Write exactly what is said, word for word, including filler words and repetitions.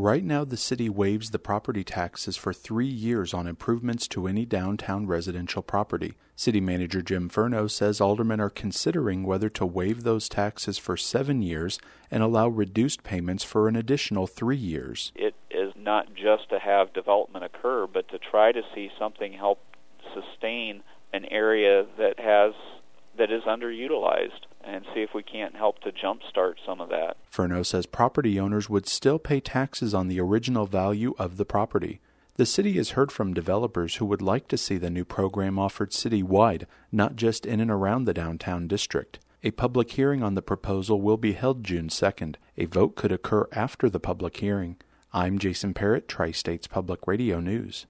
Right now, the city waives the property taxes for three years on improvements to any downtown residential property. City Manager Jim Furno says aldermen are considering whether to waive those taxes for seven years and allow reduced payments for an additional three years. It is not just to have development occur, but to try to see something help sustain an area that has that is underutilized, and see if we can't help to jumpstart some of that. Furno says property owners would still pay taxes on the original value of the property. The city has heard from developers who would like to see the new program offered citywide, not just in and around the downtown district. A public hearing on the proposal will be held June second. A vote could occur after the public hearing. I'm Jason Parrott, Tri-States Public Radio News.